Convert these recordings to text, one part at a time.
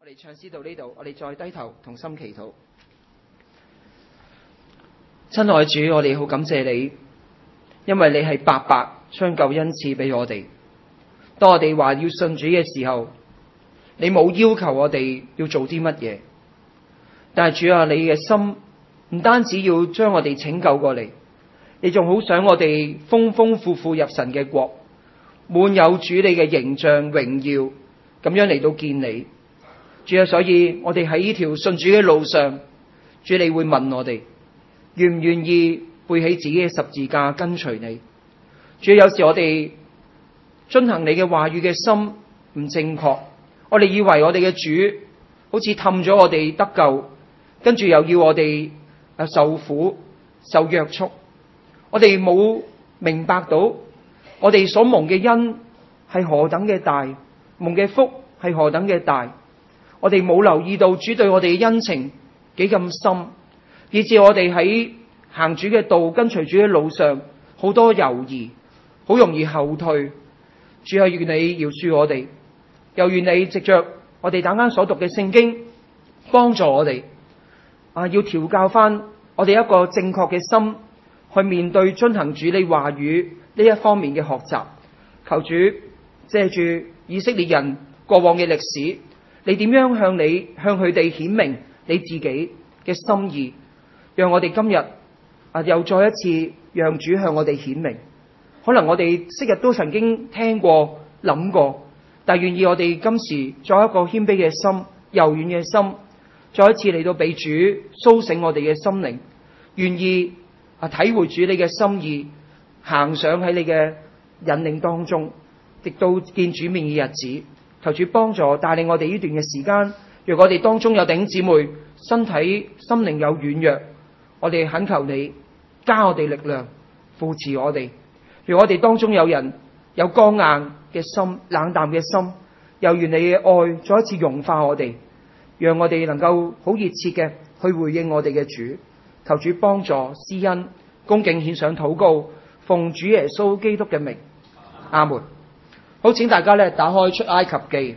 我哋唱詩到呢度，我哋再低頭同心祈禱。親愛主，我哋好感謝你，因為你係白白將救恩賜俾我哋。當我哋話要信主嘅時候，你冇要求我哋要做啲乜嘢，但係主啊，你嘅心唔單止要將我哋拯救過嚟，你仲好想我哋豐豐富富入神嘅國，滿有主你嘅形象榮耀，咁樣嚟到見你。主啊，所以我哋喺呢條信主嘅路上，主你會問我哋願唔願意背起自己嘅十字架跟隨你。主啊，有時我哋遵行你嘅話語嘅心唔正確，我哋以為我哋嘅主好似氹咗我哋得救，跟住又要我哋受苦受約束，我哋冇明白到我哋所蒙嘅恩係何等嘅大，蒙嘅福係何等嘅大。我哋冇留意到主對我哋嘅恩情幾咁深，以致我哋喺行主嘅道跟隨主嘅路上好多猶豫，好容易後退。主啊，願你饒恕我哋，又願你藉着我哋等間所讀嘅聖經幫助我哋要調教翻我哋一個正確嘅心去面對遵行主你話語呢一方面嘅學習。求主借住以色列人過往嘅歷史，你點樣向佢哋顯明你自己嘅心意，讓我哋今日又再一次讓主向我哋顯明。可能我哋昔日都曾經聽過諗過，但願意我哋今時再一個謙卑嘅心、柔軟嘅心，再一次嚟到俾主蘇醒我哋嘅心靈，願意體會主你嘅心意，行上喺你嘅引領當中，直到見主面嘅日子。求主幫助帶領我哋呢段嘅時間。若我哋當中有弟兄姊妹身體心靈有軟弱，我哋懇求你加我哋力量，扶持我哋。若我哋當中有人有剛硬嘅心、冷淡嘅心，又願你嘅愛再一次融化我哋，讓我哋能夠好熱切嘅去回應我哋嘅主。求主幫助施恩，恭敬獻上禱告，奉主耶穌基督嘅名，阿門。好，請大家打開出埃及記。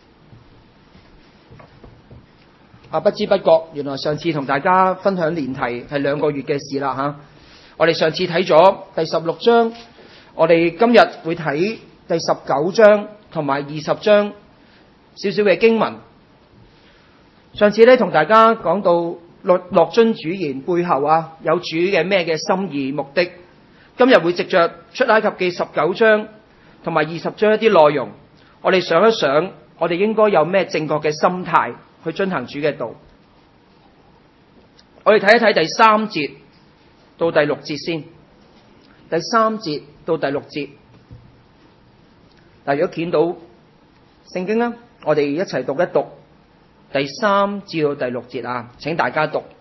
不知不覺，原來上次同大家分享年題係2個月嘅事啦吓。我哋上次睇咗第16章，我哋今日會睇第19章同埋20章少少嘅經文。上次同大家講到樂遵主言背後有主嘅咩嘅心意目的。今日會藉着出埃及記19章同埋20章一啲內容，我哋想一想，我哋應該有咩正確嘅心態去遵行主嘅道。我哋睇一睇第3節到第6節先。第3節到第6節，如果見到聖經呢，我哋一齊讀一讀第3至到第6節請大家讀。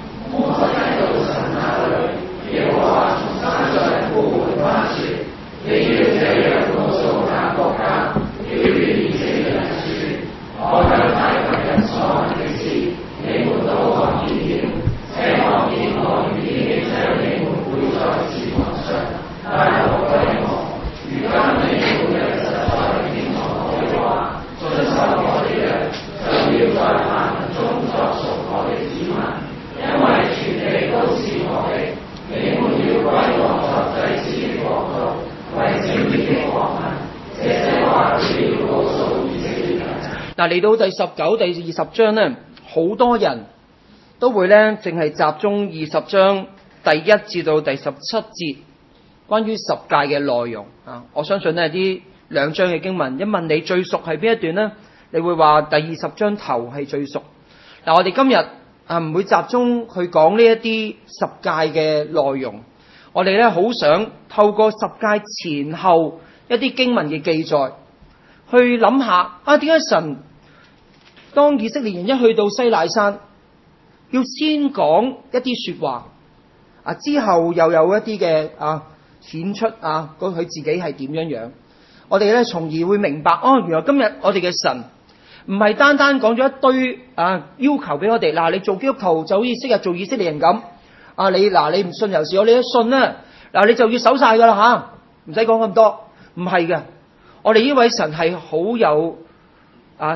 嚟到第19、第20章呢，好多人都會呢淨係集中20章第1至到第17節關於十誡嘅內容我相信呢啲2章嘅經文，一問你最熟係邊一段呢？你會話第20章頭係最熟。我哋今日唔會集中去講呢一啲十誡嘅內容，我哋呢好想透過十誡前後一啲經文嘅記載，去諗下點解神當以色列人一去到西乃山，要先講一啲說話之後又有一啲嘅顯出佢自己係點樣。我哋咧從而會明白原來今日我哋嘅神唔係單單講咗一堆要求俾我哋。你做基督徒就好似昔日做以色列人咁你唔信由是，你一信呢你就要守晒噶啦唔使講咁多。唔係嘅，我哋呢位神係好有嗰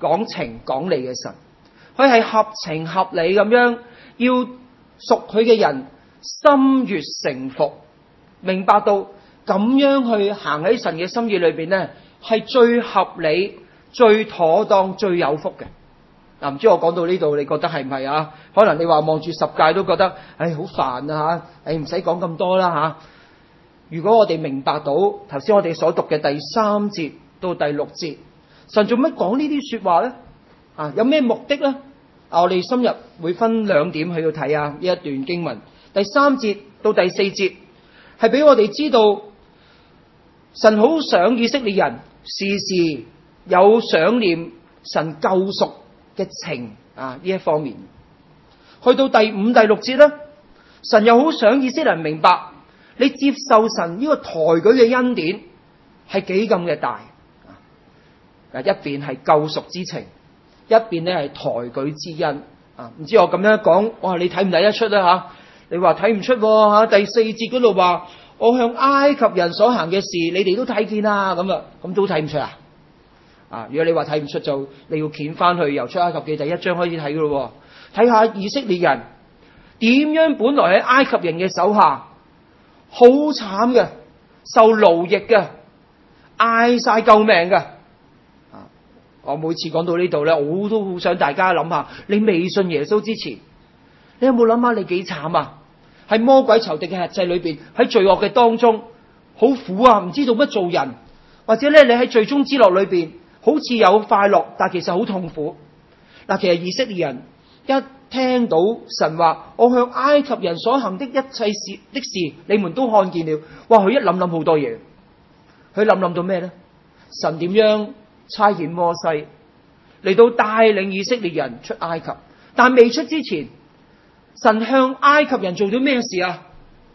講情講理嘅神，佢係合情合理咁樣要屬佢嘅人心悅誠服，明白到咁樣去行喺神嘅心意裏邊呢，係最合理、最妥當、最有福嘅。嗱，唔知我講到呢度，你覺得係唔係啊？可能你話望住十誡都覺得，唉，好煩啊吓，唔使講咁多啦吓。如果我哋明白到頭先我哋所讀嘅第3節到第6節，神做乜講呢啲說話咧？有咩目的咧？我哋深入會分2點去到睇呢一段經文。第3節到第4節係俾我哋知道，神好想以色列人時時有想念神救贖嘅情呢一方面。去到第5、第6節咧，神又好想以色列人明白，你接受神呢個抬舉嘅恩典係幾咁嘅大。一邊係救贖之情，一邊咧係抬舉之恩。唔知我咁樣講，哇！你睇唔睇得出咧吓？你話睇唔出吓？第4節嗰度話，我向埃及人所行嘅事，你哋都睇見啦。咁都睇唔出啊？如果你話睇唔出，就你要掀翻去由出埃及記第1章開始睇噶咯。睇下以色列人點樣本來喺埃及人嘅手下，好慘嘅，受奴役嘅，嗌晒救命嘅。我每次講到呢度咧，我都好想大家諗下，你未信耶穌之前，你有冇諗下你幾慘啊？喺魔鬼仇敵嘅轄制裏邊，喺罪惡嘅當中，好苦啊！唔知道乜做人，或者咧你喺罪中之樂裏邊，好似有快樂，但其實好痛苦。其實以色列人一聽到神話，我向埃及人所行的一切事的事，你們都看見了。哇！佢一諗好多嘢，佢諗到咩咧？神點樣差遣摩西嚟到帶領以色列人出埃及，但未出之前，神向埃及人做咗咩事啊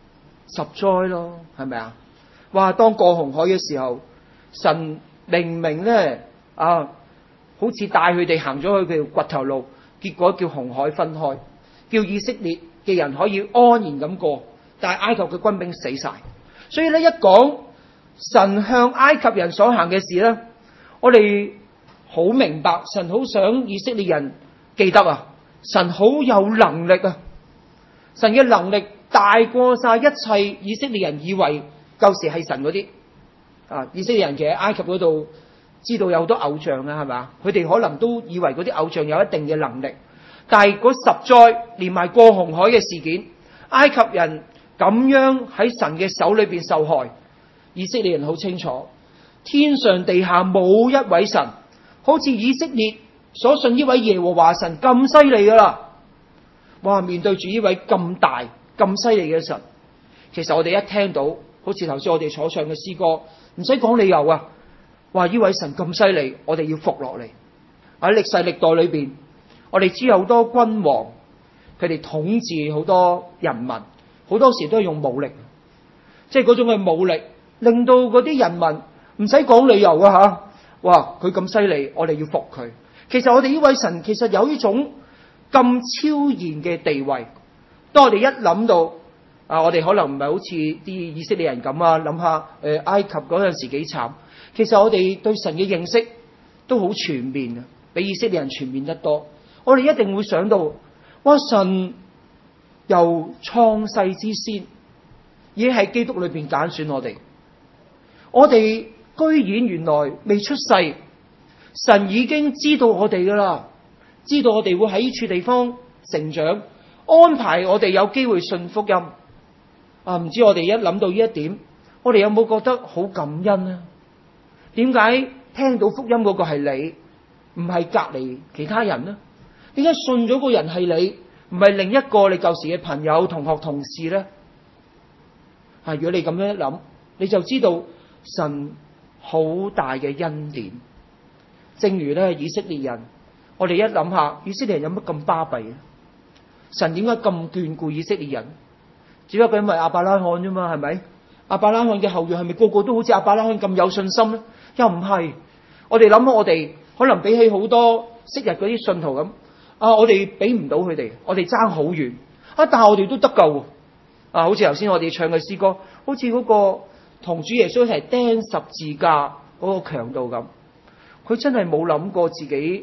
？10災咯，係咪啊？哇！當過紅海嘅時候，神明明咧好似帶佢哋行咗去佢條掘頭路，結果叫紅海分開，叫以色列嘅人可以安然咁過，但係埃及嘅軍兵死晒。所以咧，一講神向埃及人所行嘅事咧，我哋好明白，神好想以色列人記得神好有能力神嘅能力大過晒一切以色列人以為舊時係神嗰啲以色列人其實喺埃及嗰度知道有好多偶像係咪？佢哋可能都以為嗰啲偶像有一定嘅能力，但係嗰10災連埋過紅海嘅事件，埃及人咁樣喺神嘅手裏邊受害，以色列人好清楚，天上地下冇一位神好似以色列所信呢位耶和華神咁犀利噶啦。哇！面對住呢位咁大咁犀利嘅神，其實我哋一聽到好似頭先我哋所唱嘅詩歌，唔使講理由話呢位神咁犀利，我哋要服落嚟。喺歷世歷代裏邊，我哋知有好多君王，佢哋統治好多人民，好多時都係用武力，即係嗰種嘅武力令到嗰啲人民唔使講理由哇！佢咁犀利，我哋要服佢。其實我哋呢位神其實有呢種咁超然嘅地位。當我哋一諗到我哋可能唔係好似啲以色列人咁諗下埃及嗰陣時幾慘。其實我哋對神嘅認識都好全面，比以色列人全面得多。我哋一定會想到，哇！神由創世之先已經喺基督裏邊揀選我哋。我哋居然原來未出世，神已經知道我哋噶啦，知道我哋會喺呢處地方成長，安排我哋有機會信福音。唔知我哋一諗到呢一點，我哋有冇覺得好感恩呢？點解聽到福音嗰個係你，唔係隔離其他人呢？點解信咗個人係你，唔係另一個你舊時嘅朋友、同學、同事呢？如果你咁樣一諗，你就知道神好大嘅恩典。正如咧以色列人，我哋一諗下，以色列人有乜咁巴閉？神點解咁眷顧以色列人？只不過因為亞伯拉罕啫嘛，係咪？亞伯拉罕嘅後裔係咪個個都好似亞伯拉罕咁有信心咧？又唔係。我哋諗下，我哋可能比起好多昔日嗰啲信徒咁，我哋比唔到佢哋，我哋爭好遠。但係我哋都得救。好似頭先我哋唱嘅詩歌，好似嗰個同主耶穌一齊釘十字架嗰個強盜咁，佢真係冇諗過自己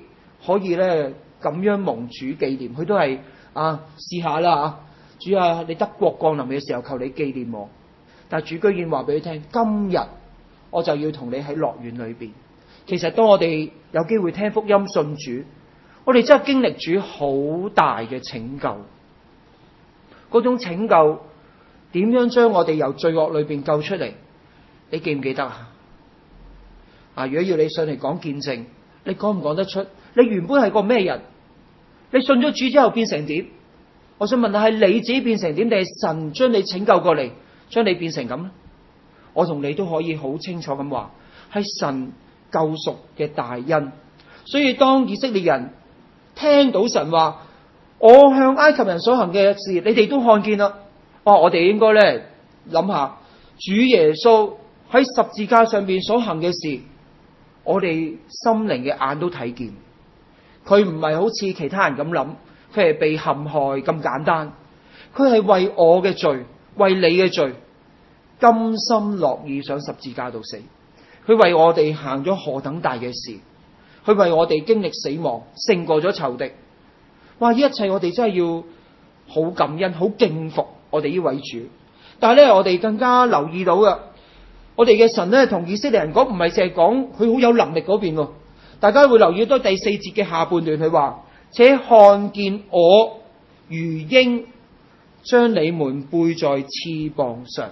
可以咧咁樣蒙主紀念，佢都係試下啦主你得國降臨嘅時候，求你紀念我。但係主居然話俾佢聽，今日我就要同你喺樂園裏邊。其實當我哋有機會聽福音信主，我哋真係經歷主好大嘅拯救。嗰種拯救點樣將我哋由罪惡裏邊救出嚟？你記唔記得如果要你上嚟講見證，你講唔講得出？你原本係個咩人？你信咗主之後變成點？我想問下，係你自己變成點，定係神將你拯救過嚟，將你變成咁咧？我同你都可以好清楚咁話，係神救贖嘅大恩。所以當以色列人聽到神話，我向埃及人所行嘅事，你哋都看見啦。我哋應該咧諗下，主耶穌喺十字架上邊所行嘅事，我哋心靈嘅眼都睇見。佢唔係好似其他人咁諗，佢係被陷害咁簡單。佢係為我嘅罪，為你嘅罪，甘心樂意上十字架度死。佢為我哋行咗何等大嘅事，佢為我哋經歷死亡，勝過咗仇敵。哇！呢一切我哋真係要好感恩，好敬服我哋呢位主。但係咧，我哋更加留意到嘅，我哋嘅神咧同以色列人講，唔係淨係講佢好有能力嗰邊。大家會留意到第四節嘅下半段，佢話：且看見我如鷹將你們背在翅膀上。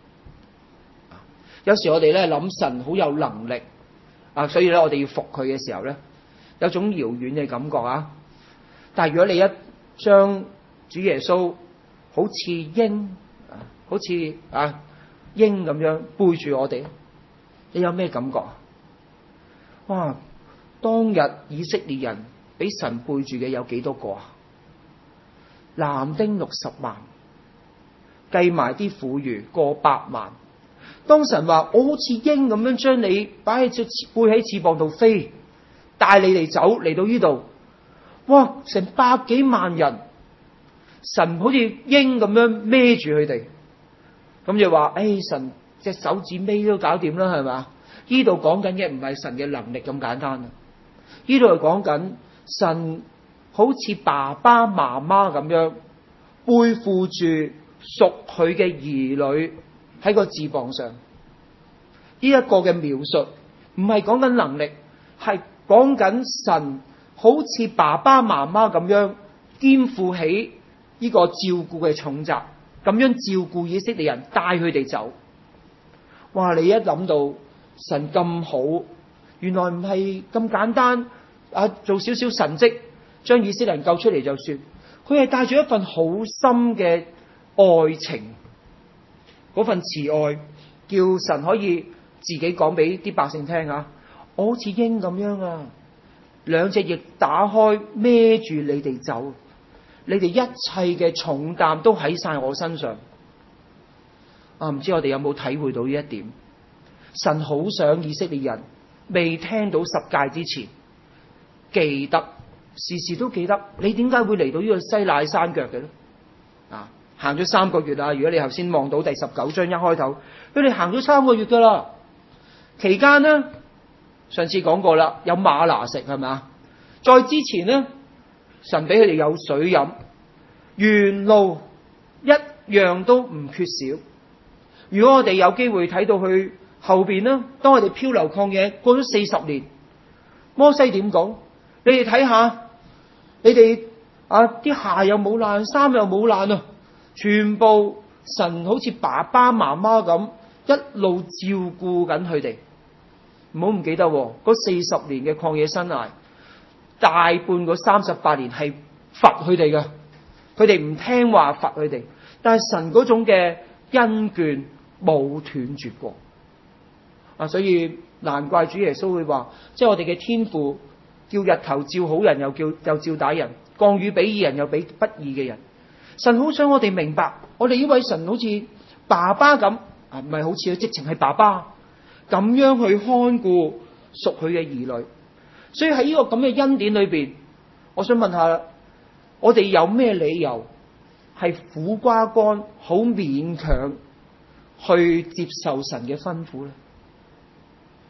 有時我哋咧諗神好有能力所以咧我哋要服佢嘅時候咧，有種遙遠嘅感覺但係如果你一將主耶穌好似鷹好似鷹咁樣背住我哋，你有咩感覺？哇！當日以色列人俾神背住嘅有幾多個男丁60萬，計埋啲婦孺過百萬。當神話我好似鷹咁樣將你擺喺背喺翅膀度飛，帶你哋走嚟到呢度，哇！成百幾萬人，神好似鷹咁樣孭住佢哋，咁就話神隻手指尾都搞掂啦，係咪？呢度講緊嘅唔係神嘅能力咁簡單，呢度係講緊神好似爸爸媽媽咁樣背負住屬佢嘅兒女喺個翅膀上。呢一個嘅描述唔係講緊能力，係講緊神好似爸爸媽媽咁樣肩負起呢個照顧嘅重責，咁樣照顧以色列人，帶佢哋走。哇！你一諗到神咁好，原來唔係咁簡單做少少神蹟將以色列人救出嚟就算，佢係帶住一份好深嘅愛情，嗰份慈愛叫神可以自己講俾啲百姓聽我好似鷹咁樣兩隻翼打開孭住你哋走，你哋一切嘅重擔都喺晒我身上。唔知我哋有冇體會到呢一點？神好想以色列人未聽到十誡之前記得，時時都記得你點解會嚟到呢個西乃山腳嘅咧？行咗3個月如果你頭先望到第19章一開頭，佢哋行咗3個月噶啦。期間呢，上次講過啦，有嗎哪食係咪？再之前呢，神俾佢哋有水飲，沿路一樣都唔缺少。如果我哋有機會睇到去後邊呢，當我哋漂流曠野過咗40年，摩西點講？你哋睇下，你哋啲鞋又冇爛，衫又冇爛全部神好似爸爸媽媽咁一路照顧緊佢哋。唔好唔記得嗰40年嘅曠野生涯，大半嗰38年係罰佢哋嘅，佢哋唔聽話罰佢哋，但係神嗰種嘅恩眷冇斷絕過所以難怪主耶穌會話，即係我哋嘅天父叫日頭照好人，又照歹人，降雨俾義人又俾不義嘅人。神好想我哋明白，我哋呢位神好似爸爸咁唔係好似直情係爸爸咁樣去看顧屬佢嘅兒女。所以喺呢個咁嘅恩典裏邊，我想問下，我哋有咩理由係苦瓜乾好勉強去接受神嘅吩咐咧？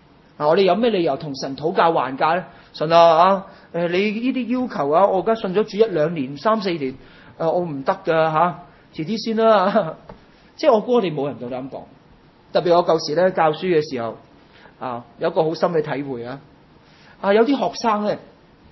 我哋有咩理由同神討價還價咧？神啊，你呢啲要求啊，我而家信咗主1-2年、3-4年，我唔得噶遲啲先啦。即係我估我哋冇人夠膽講。特別我舊時咧教書嘅時候，有一個好深嘅體會有啲學生咧，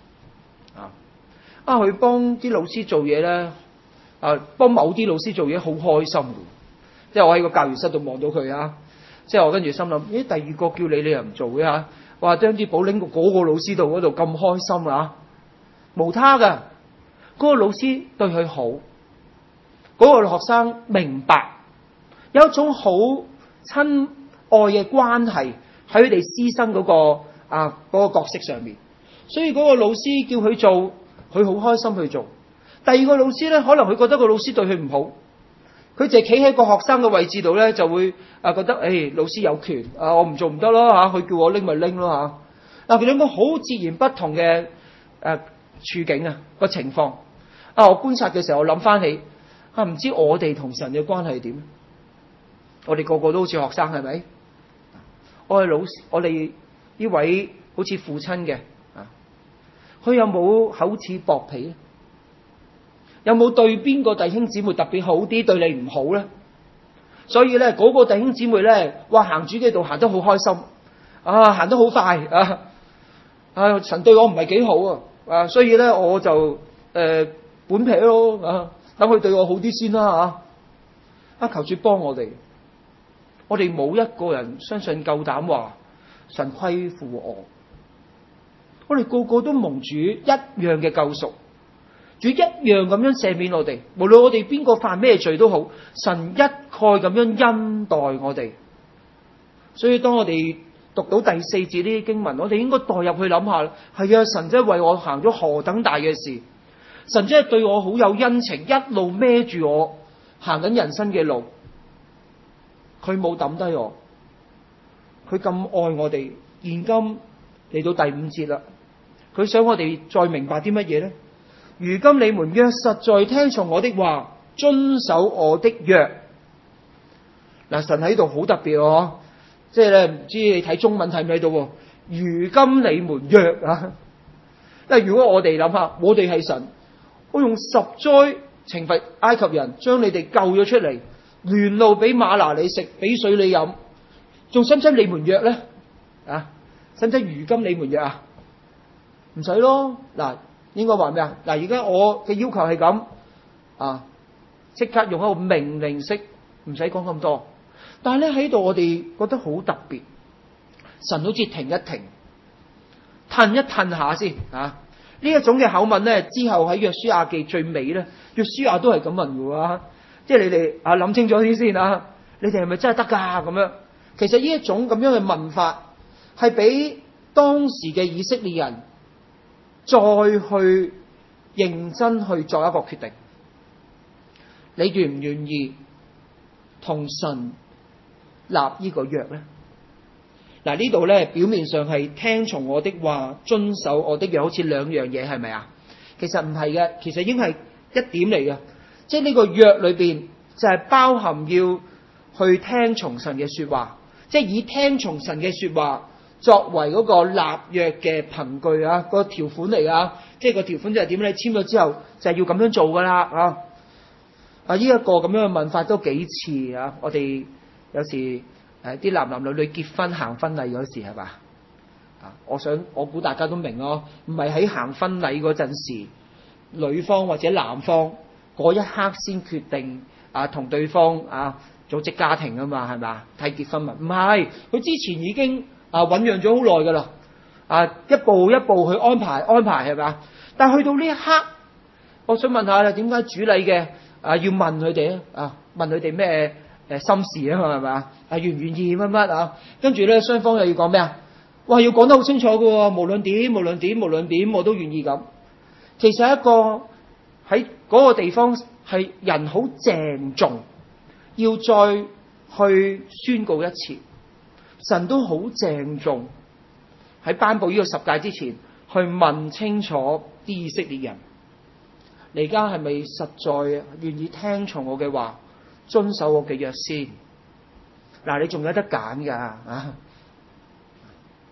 佢幫啲老師做嘢咧，幫某啲老師做嘢好開心嘅。即係我喺個教員室度望到佢即係我跟住心諗，第二個叫你又唔做嘅話將啲簿拎過嗰個老師度嗰度咁開心無他㗎，嗰個老師對佢好，嗰個學生明白，有一種好親愛嘅關係喺佢哋師生嗰個角色上面，所以嗰個老師叫佢做，佢好開心去做。第二個老師咧，可能佢覺得個老師對佢唔好，佢就企喺個學生嘅位置度咧，就會覺得老師有權我唔做唔得咯佢叫我拎咪拎咯佢兩個好截然不同嘅處境個情況我觀察嘅時候，我諗翻起唔知我哋同神嘅關係點？我哋個個都好似學生係咪？我哋呢位好似父親嘅佢有冇厚此薄彼咧？有冇對邊個弟兄姊妹特別好啲，對你唔好咧？所以咧嗰個弟兄姊妹咧，行主嘅道行得好開心行得好快神對我唔係幾好所以咧我就本撇咯等佢對我好啲先啦求主幫我哋。我哋冇一個人相信夠膽話神虧負我哋個個都蒙主一樣嘅救贖，主一樣咁樣赦免我哋，無論我哋邊個犯咩罪都好，神一概咁樣恩待我哋。所以當我哋讀到第4節呢啲經文，我哋應該代入去諗下，係神真係為我行咗何等大嘅事，神真係對我好有恩情，一路孭住我行緊人生嘅路，佢冇抌低我，佢咁愛我哋。現今嚟到第5節啦，佢想我哋再明白啲乜嘢呢？如今你們若實在聽從我的話，遵守我的約。神喺度好特別即係咧，唔知你睇中文睇唔睇到？如今你們若如果我哋諗下，我哋係神，我用10災懲罰埃及人，將你哋救咗出嚟，聯路俾嗎哪你食，俾水你飲，仲使唔使你們約咧？使唔使如今你們約唔使咯。應該話咩而家我嘅要求係咁即刻用一個命令式，唔使講咁多。但係咧喺度我哋覺得好特別，神好似停一停，褪一褪下先呢一種嘅口吻咧，之後喺約書亞記最尾咧，約書亞都係咁問嘅即係你哋諗清楚啲先你哋係咪真係得㗎咁樣？其實呢一種咁樣嘅問法係俾當時嘅以色列人再去認真去作一個決定，你願唔願意同神立呢個約呢？呢度呢，表面上係聽從我的話，遵守我的約，好似兩樣嘢係咪啊？其實唔係嘅，其實應該係一點嚟嘅，即係呢個約裏邊就係包含要去聽從神嘅說話，即係以聽從神嘅說話作為嗰個立約嘅憑據個條款嚟噶，即係個條款就係點咧？你簽咗之後就係要咁樣做噶啦呢一個咁樣嘅問法都幾似我哋有時啲男男女女結婚行婚禮嗰時係嘛我估大家都明咯，唔係喺行婚禮嗰陣時，女方或者男方嗰一刻先決定同對方組織家庭啊嘛，係咪睇結婚文？唔係，佢之前已經醞釀咗好耐噶啦，一步一步去安排係咪？但係去到呢一刻，我想問下啦，點解主禮嘅要問佢哋問佢哋咩心事啊嘛，係咪願唔願意乜乜跟住咧，雙方又要講咩哇，要講得好清楚噶喎，無論點我都願意咁。其實一個喺嗰個地方係人好鄭重，要再去宣告一次，神都好鄭重喺頒布呢個十誡之前去問清楚啲以色列人，你而家係咪實在願意聽從我嘅話，遵守我嘅約先？你仲有得揀噶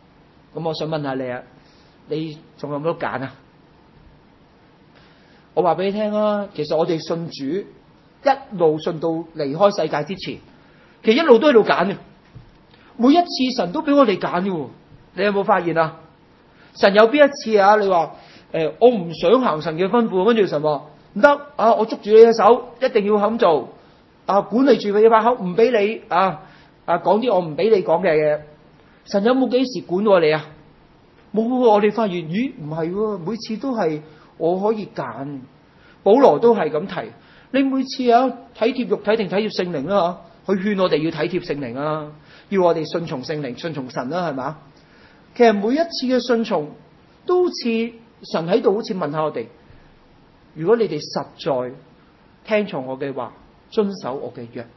咁我想問下你啊，你仲有冇得揀啊？我話俾你聽啊，其實我哋信主一路信到離開世界之前，其實一路都喺度揀嘅。每一次神都俾我哋揀嘅，你有冇發現啊？神有邊一次啊？你話我唔想行神嘅吩咐，跟住神話唔得啊！我捉住你嘅手，一定要咁做啊！管理住你嘅把口，唔俾你講啲我唔俾你講嘅嘢。神有冇幾時管過你啊？冇喎！我哋發現咦唔係喎，每次都係我可以揀。保羅都係咁提，你每次啊體貼肉體定體貼聖靈啦嚇，去勸我哋要體貼聖靈啊，要我哋順從聖靈、順從神啦，係嘛？其實每一次嘅順從都好似神喺度，好似問下我哋：如果你哋實在聽從我嘅話，遵守我嘅約，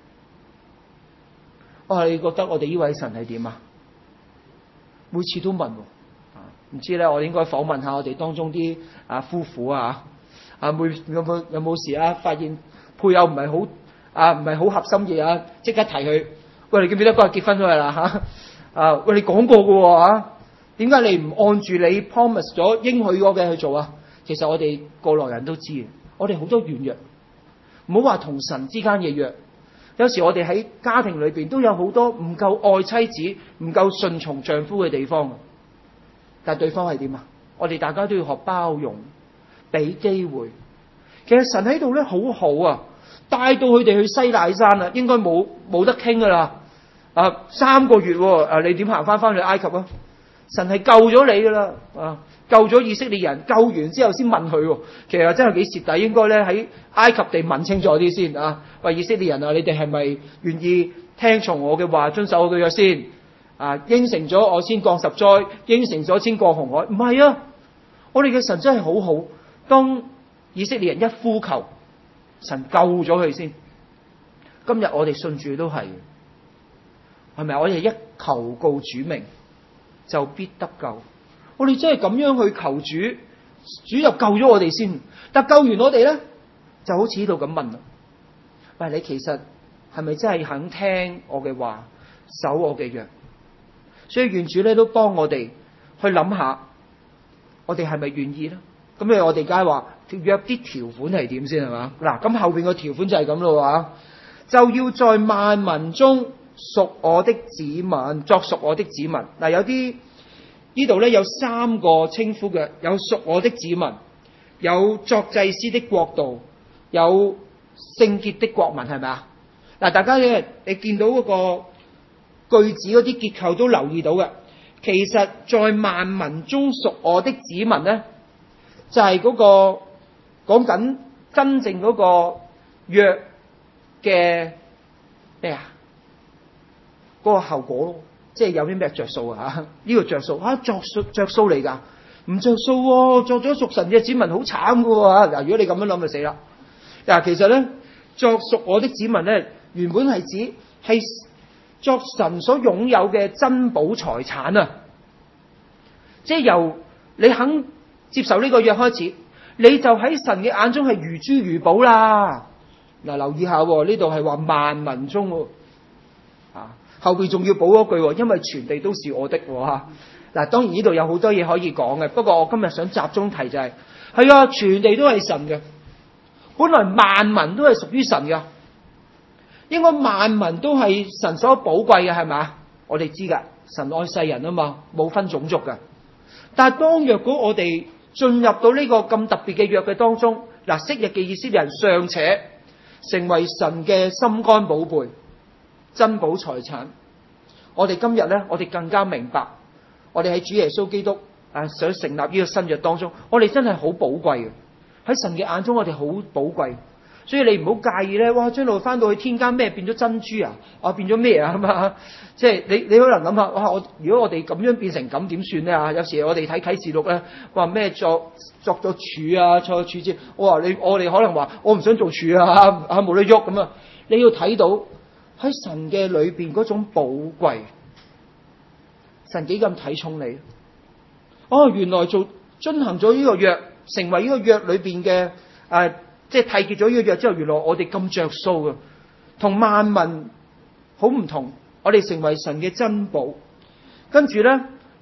你覺得我哋呢位神係點啊？每次都問，唔知咧，我應該訪問下我哋當中啲夫婦啊，有冇事啊？發現配偶唔係好合心意啊，即刻提佢。喂，你記唔記得嗰日結婚咗啦嚇？喂，你講過嘅喎嚇，點解你唔按住你 promise 咗應許嗰嘅去做啊？其實我哋過來人都知，我哋好多軟弱，唔好話同神之間嘅約。有時我哋喺家庭裏邊都有好多唔夠愛妻子、唔夠順從丈夫嘅地方，但係對方係點啊？我哋大家都要學包容，俾機會。其實神喺度咧好好啊，帶到佢哋去西乃山啊，應該冇得傾噶啦。3個月，你點行翻去埃及啊？神係救咗你噶啦，救咗以色列人，救完之後先問佢，其實真係幾蝕底，應該咧喺埃及地問清楚啲先啊！喂，以色列人啊，你哋係咪願意聽從我嘅話，遵守我嘅約先？應承咗我先降10災，應承咗先過紅海，唔係啊！我哋嘅神真係好好，當以色列人一呼求，神救咗佢先。今日我哋信主都係，係咪？我哋一求告主名，就必得救。我哋真係咁樣去求主，主就救咗我哋先。但救完我哋咧，就好似呢度咁問啦：喂，你其實係咪真係肯聽我嘅話，守我嘅約？所以願主咧都幫我哋去諗下，我哋係咪願意咧？咁我哋梗係話約啲條款係點先係嘛？嗱，咁後邊個條款就係咁咯喎，就要在萬民中屬我的子民，作屬我的子民。嗱，有啲呢度咧有3個稱呼嘅，有屬我的子民，有作祭司的國度，有聖潔的國民，係咪啊？嗱，大家咧你見到嗰個句子嗰啲結構都留意到嘅。其實在萬民中屬我的子民咧，就係嗰個講緊真正嗰個約嘅咩啊？嗰個後果咯，即係有啲咩着數啊？呢個着數着數嚟㗎，唔着數喎，作咗屬神嘅子民好慘㗎喎。嗱，如果你咁樣諗就死啦。嗱，其實咧作屬我的子民咧，原本係指係作神所擁有嘅珍寶財產啊！即係由你肯接受呢個約開始，你就喺神嘅眼中係如珠如寶啦。嗱，留意下呢度係話萬民中喎，後邊仲要補嗰句，因為全地都是我的嚇。嗱，當然呢度有好多嘢可以講嘅，不過我今日想集中提就係啊，全地都係神嘅，本來萬民都係屬於神嘅。應該萬民都係神所寶貴嘅，係咪？我哋知噶，神愛世人啊嘛，冇分種族噶。但係當若果我哋進入到呢個咁特別嘅約嘅當中，嗱，昔日嘅以色列人尚且成為神嘅心肝寶貝、珍寶財產，我哋今日咧，我哋更加明白，我哋喺主耶穌基督想成立呢個新約當中，我哋真係好寶貴嘅，喺神嘅眼中我哋好寶貴。所以你唔好介意咧，哇！將來翻到去天間咩變咗珍珠啊？變咗咩啊？嘛，即係你可能諗下，哇！如果我哋咁樣變成咁點算咧？有時我哋睇啟示錄咧，話咩作咗柱啊，作柱子，我哋可能話我唔想做柱啊，冇得喐咁啊！你要睇到喺神嘅裏邊嗰種寶貴，神幾咁睇重你。原來遵行咗呢個約，成為呢個約裏邊嘅即係締結咗呢個約之後，原來我哋咁着數嘅，同萬民好唔同。我哋成為神嘅珍寶，跟住咧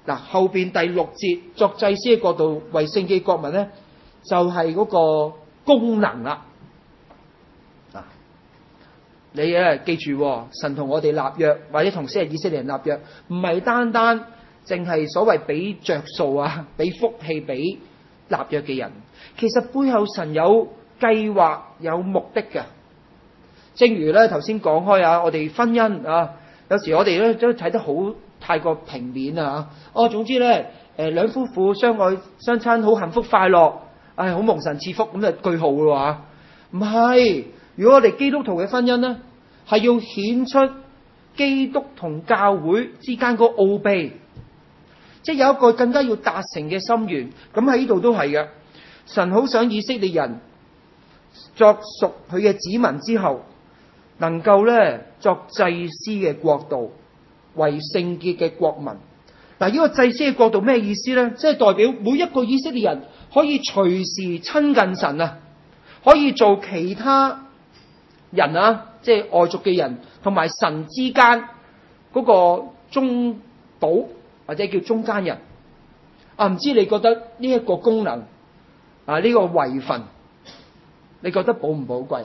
嗱，後邊第6節作祭司嘅國度為聖潔國民咧，就係嗰個功能啦。你記住，神同我哋立約，或者同昔日以色列人立約，唔係單單淨係所謂俾着數啊，俾福氣俾立約嘅人。其實背後神有計劃、有目的嘅。正如咧頭先講開啊，我哋婚姻啊，有時我哋咧都睇得好太過平面啊。總之咧，兩夫婦相愛相親，好幸福快樂，好蒙神賜福，咁就句號咯嚇。唔係。如果我哋基督徒嘅婚姻呢，係要顯出基督同教會之間個奧秘，即係有一個更加要達成嘅心願。咁喺呢度都係嘅。神好想以色列人作屬佢嘅子民之後，能夠咧作祭司嘅國度，為聖潔嘅國民。嗱，呢個祭司嘅國度咩意思呢？即係代表每一個以色列人可以隨時親近神啊，可以做其他人啊，即係外族嘅人同埋神之間嗰個中保或者叫中間人啊。唔知你覺得呢一個功能啊，呢個位份，你覺得寶唔寶貴啊？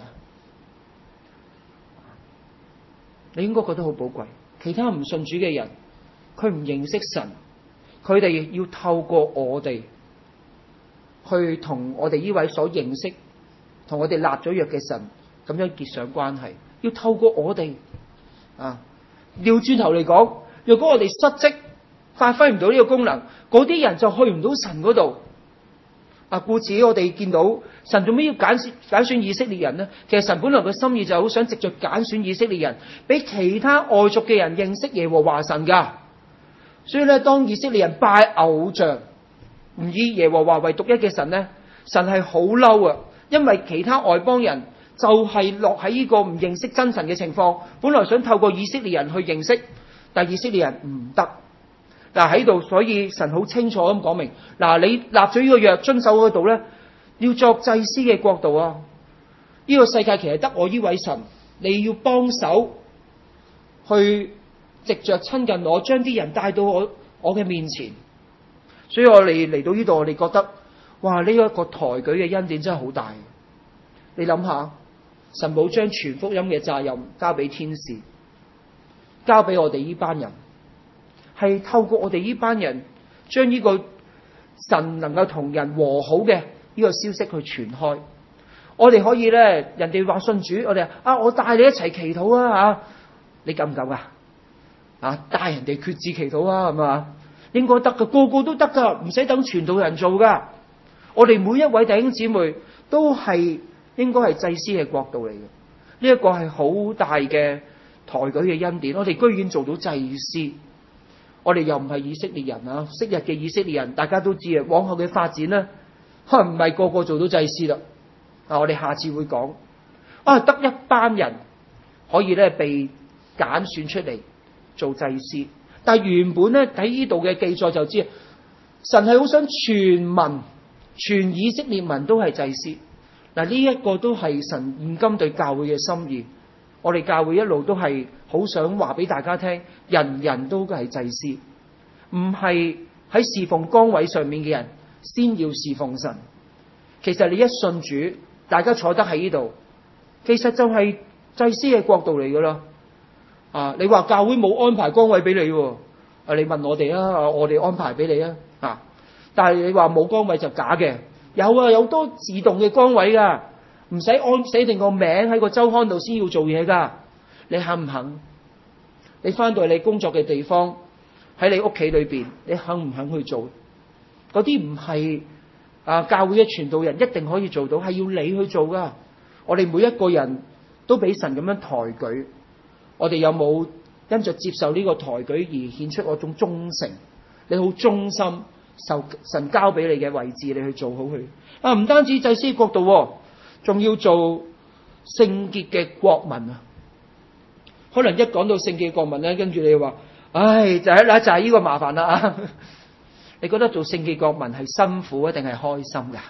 你應該覺得好寶貴。其他唔信主嘅人，佢唔認識神，佢哋要透過我哋去同我哋呢位所認識、同我哋立咗約嘅神咁樣結上關係，要透過我哋啊。調轉頭嚟講，若果我哋失職，發揮唔到呢個功能，嗰啲人就去唔到神嗰度啊。故此我哋見到神做咩要揀選以色列人呢？其實神本來嘅心意就好想藉着揀選以色列人，俾其他外族嘅人認識耶和華神噶。所以咧，當以色列人拜偶像，唔以耶和華為獨一嘅神呢，神係好嬲啊！因為其他外邦人就係落喺呢個唔認識真神嘅情況，本來想透過以色列人去認識，但以色列人唔得。嗱喺度，所以神好清楚咁講明，嗱你立咗呢個約，遵守嗰度咧，要作祭司嘅國度啊！呢個世界其實得我呢位神，你要幫手去藉着親近我，將啲人帶到我嘅面前。所以我哋嚟到呢度，我哋覺得哇！呢一個抬舉嘅恩典真係好大。你諗下，神冇將全福音嘅責任交俾天使，交俾我哋呢班人，係透過我哋呢班人，將呢個神能夠同人和好嘅呢個消息去傳開。我哋可以咧，人哋話信主，我哋我帶你一齊祈禱啊吓，你敢唔敢啊？帶人哋決志祈禱啊，係嘛？應該得噶，個個都得噶，唔使等傳道人做噶。我哋每一位弟兄姊妹都係應該係祭司嘅國度嚟嘅，呢一個係好大嘅抬舉嘅恩典。我哋居然做到祭司，我哋又唔係以色列人啊！昔日嘅以色列人，大家都知啊。往後嘅發展呢，可能唔係個個做到祭司啦。我哋下次會講得一班人可以咧被揀選出嚟做祭司。但係原本咧喺呢度嘅記載就知，神係好想全民、全以色列民都係祭司。嗱，呢一個都係神現今對教會嘅心意。我哋教會一路都係好想話俾大家聽，人人都係祭司，唔係喺侍奉崗位上面嘅人先要侍奉神。其實你一信主，大家坐得喺呢度，其實就係祭司嘅國度嚟噶啦。你話教會冇安排崗位俾你，你問我哋啊，我哋安排俾你啊。但係你話冇崗位就假嘅，有多自動嘅崗位噶，唔使寫定個名喺個周刊度先要做嘢噶。你肯唔肯？你翻到你工作嘅地方，喺你屋企裏邊，你肯唔肯去做？嗰啲唔係教會嘅傳道人一定可以做到，係要你去做噶。我哋每一個人都俾神咁樣抬舉，我哋有冇因着接受呢個抬舉而顯出嗰種忠誠？你好忠心，受神交俾你嘅位置，你去做好佢。唔單止祭司國度，仲要做聖潔嘅國民啊！可能一講到聖潔國民咧，跟住你話，就係呢個麻煩啦。你覺得做聖潔國民係辛苦啊，定係開心噶？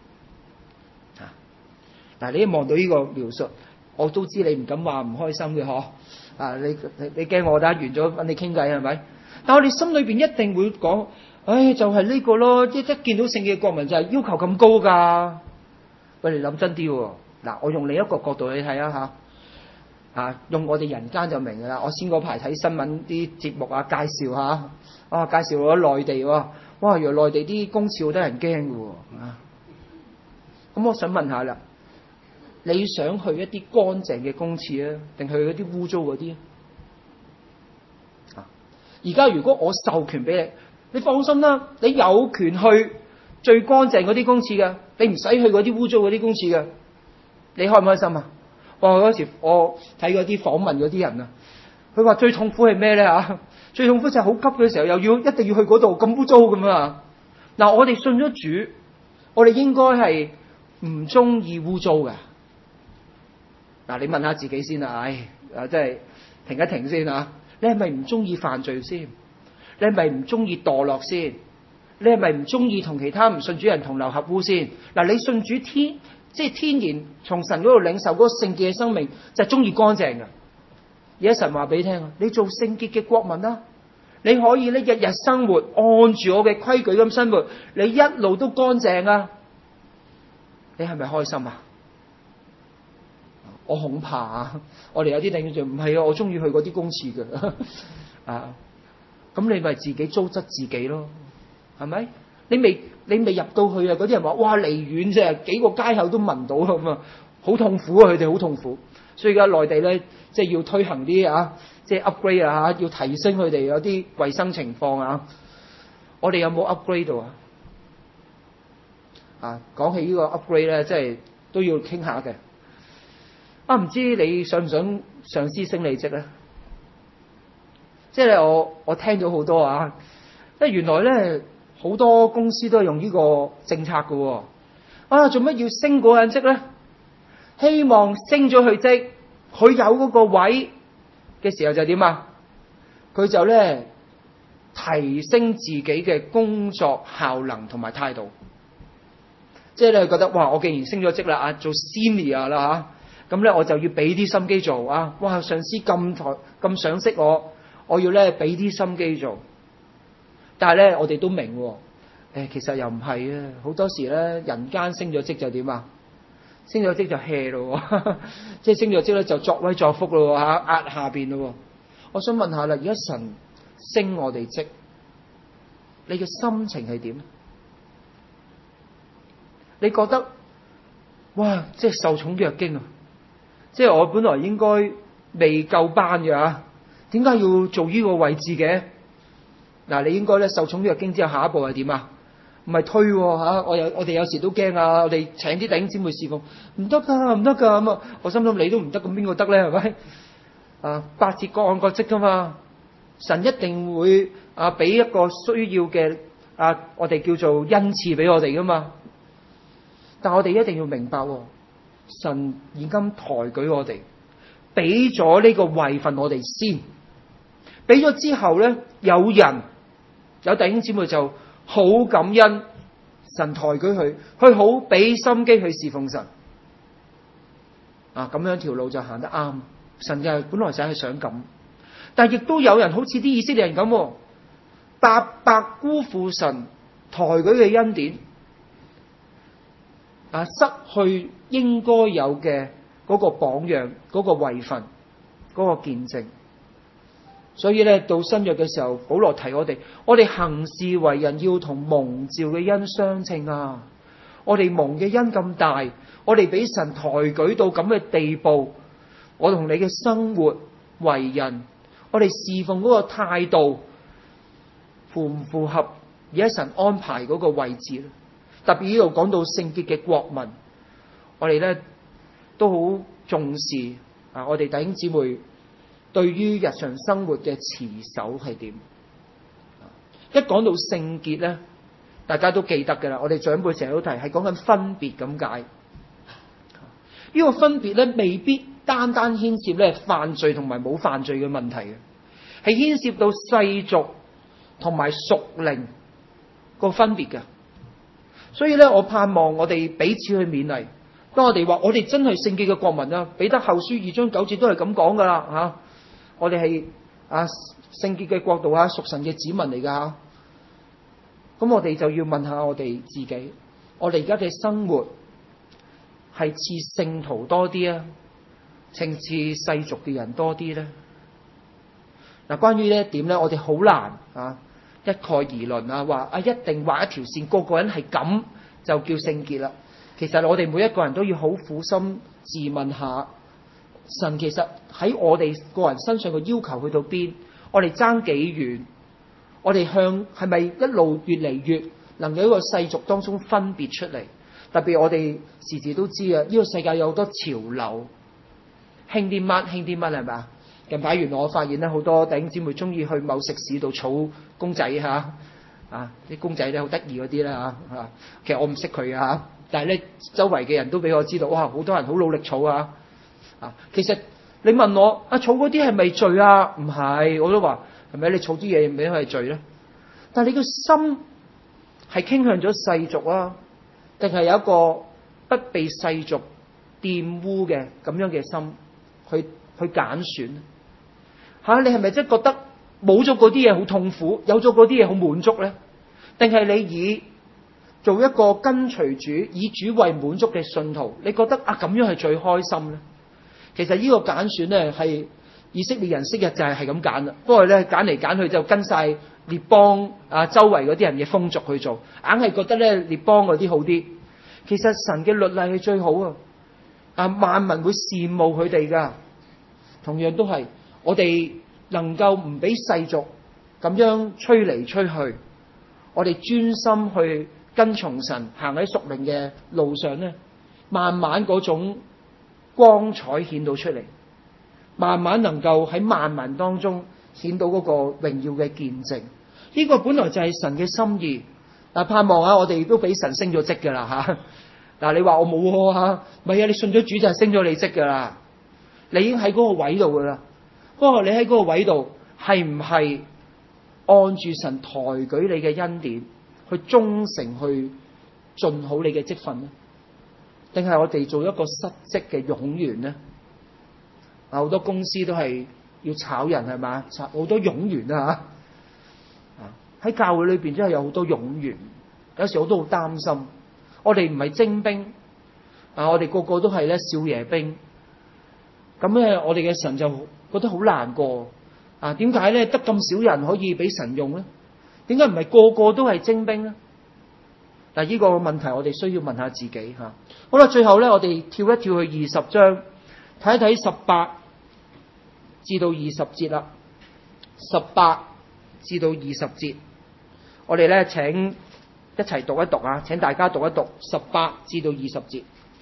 嗱，你一望到呢個描述，我都知你唔敢話唔開心嘅嗬。你驚我完咗揾你傾偈係咪？ 但我哋心裏邊一定會講，唉，就係呢個咯，一見到聖潔嘅國民就係要求咁高噶。喂，你諗真啲喎，嗱，我用另一個角度去睇啊嚇，用我哋人間就明噶啦。我先嗰排睇新聞啲節目介紹下，介紹咗內地喎，哇，原來內地啲公廁好得人驚嘅喎。咁我想問下啦，你想去一啲乾淨嘅公廁啊，定去嗰啲污糟嗰啲啊？而家如果我授權俾你，你放心啦，你有權去最乾淨嗰啲公廁嘅，你唔使去嗰啲污糟嗰啲公廁嘅，你開唔開心啊？哇！嗰時我睇嗰啲訪問嗰啲人啊，佢話最痛苦係咩咧嚇？最痛苦就係好急嘅時候，一定要去嗰度咁污糟咁啊！嗱，我哋信咗主，我哋應該係唔中意污糟嘅。嗱，你問下自己先啦，即係停一停先啊！你係咪唔中意犯罪先？你係咪唔中意墮落先？你係咪唔中意同其他唔信主人同流合污先？嗱，你信主即係天然從神嗰度領受嗰個聖潔嘅生命，就係中意乾淨嘅。而家神話俾你聽，你做聖潔嘅國民啦，你可以咧日日生活按住我嘅規矩咁生活，你一路都乾淨啊！你係咪開心啊？我恐怕我哋有啲弟兄就唔係啊，我中意去嗰啲公廁嘅咁你咪自己糟質自己咯，係咪？你未入到去啊！嗰啲人話：哇，離遠啫，幾個街口都聞到咁啊，好痛苦啊！佢哋好痛苦。所以而家內地咧，即係要推行啲即係 upgrade 要提升佢哋有啲衛生情況啊。我哋有冇 upgrade 到啊？講起呢個 upgrade 咧，即係都要傾下嘅。唔知你想唔想上司升你職咧？即係我聽咗好多即係原來咧好多公司都係用呢個政策嘅喎。做乜要升嗰人職咧？希望升咗佢職，佢有嗰個位嘅時候就點啊？佢就咧提升自己嘅工作效能同埋態度。即係你覺得哇，我既然升咗職啦做 senior 啦咁咧我就要俾啲心機做哇，上司咁賞識我要咧俾啲心機做。但係咧我哋都明其實又唔係啊，好多時咧人間升咗職就點啊？升咗職就 hea 咯，即係升咗職咧就作威作福咯壓下邊咯。我想問下啦，而家神升我哋職，你嘅心情係點？你覺得哇，即係受寵若驚即係我本來應該未夠班嘅點解要做呢個位置嘅？你應該咧受寵若驚之後，下一步係點啊？唔係推我哋有時都驚我哋請啲弟兄姊妹侍奉，唔得噶咁啊！我心諗你都唔得，咁邊個得咧？係咪百節各按各職噶嘛？神一定會俾一個需要嘅我哋叫做恩賜俾我哋噶嘛？但我哋一定要明白神現今抬舉我哋，俾咗呢個位份我哋先，俾咗之後咧，有弟兄姊妹就好感恩神抬舉佢好俾心機去侍奉神咁樣條路就行得啱。神就本來就係想咁，但係亦都有人好似啲以色列人咁白白辜負神抬舉嘅恩典失去應該有嘅嗰個榜樣、嗰個位份、嗰個見證。所以咧，到新約嘅時候，保羅提我哋行事為人要同蒙召嘅恩相稱我哋蒙嘅恩咁大，我哋俾神抬舉到咁嘅地步，我同你嘅生活為人，我哋侍奉嗰個態度符唔符合而家神安排嗰個位置咧？特別呢度講到聖潔嘅國民，我哋咧都好重視我哋弟兄姊妹對於日常生活嘅持守係點？一講到聖潔咧，大家都記得㗎啦。我哋長輩成日都提，係講緊分別咁解。呢個分別咧，未必單單牽涉咧犯罪同埋冇犯罪嘅問題嘅，係牽涉到世俗同埋屬靈個分別嘅。所以咧，我盼望我哋彼此去勉勵。當我哋話我哋真係聖潔嘅國民彼得後書2章9節都係咁講噶啦我哋係聖潔嘅國度啊，屬神嘅子民嚟㗎嚇。咁我哋就要問下我哋自己，我哋而家嘅生活係似聖徒多啲啊，情似世俗嘅人多啲咧？嗱，關於呢一點咧，我哋好難一概而論啊，話一定畫一條線，個個人係咁就叫聖潔啦。其實我哋每一個人都要好苦心自問下，神其實喺我哋個人身上嘅要求去到邊？我哋爭幾遠？我哋向係咪一路越嚟越能夠喺個世俗當中分別出嚟？特別我哋時時都知啊，呢個世界有好多潮流，興啲乜係咪啊？近排原來我發現咧，好多弟兄姊妹中意去某食肆度儲公仔啲公仔咧好得意嗰啲啦嚇。其實我唔識佢啊，但係咧周圍嘅人都俾我知道，哇！好多人好努力儲啊。其實你問我儲嗰啲係咪罪啊？唔係，我都話係咪？你儲啲嘢咪係罪咧？但係你個心係傾向咗世俗啊，定係有一個不被世俗玷污嘅咁樣嘅心去揀選？你係咪真係覺得冇咗嗰啲嘢好痛苦，有咗嗰啲嘢好滿足咧？定係你以做一個跟隨主、以主為滿足嘅信徒，你覺得咁樣係最開心咧？其實呢個揀選咧係以色列人昔日就係咁揀啦，不過咧揀嚟揀去就跟晒列邦周圍嗰啲人嘅風俗去做，硬係覺得咧列邦嗰啲好啲。其實神嘅律例係最好萬民會羨慕佢哋噶。同樣都係我哋能夠唔俾世俗咁樣吹嚟吹去，我哋專心去跟從神，行喺屬靈嘅路上咧，慢慢嗰種光彩顯到出嚟，慢慢能夠喺萬民當中顯到嗰個榮耀嘅見證。呢個本來就係神嘅心意。盼望我哋都俾神升咗職噶啦嚇。你話我冇唔係你信咗主就係升咗你職噶啦，你已經喺嗰個位度噶啦。不過你喺嗰個位度係唔係按住神抬舉你嘅恩典去忠誠去盡好你嘅職分呢？定係我哋做一個失職嘅冗員呢？好多公司都係要炒人係嘛，炒好多冗員喺教會裏邊真係有好多冗員，有時我都好擔心。我哋唔係精兵我哋個個都係咧少爺兵。咁咧我哋嘅神就覺得好難過點解咧得咁少人可以俾神用咧？點解唔係個個都係精兵咧？嗱，呢個問題我哋需要問下自己好啦，最後咧我哋跳一跳去20章，睇一睇18至到20節啦。18至到20節，我哋咧請一齊讀一讀請大家讀一讀18至到20節。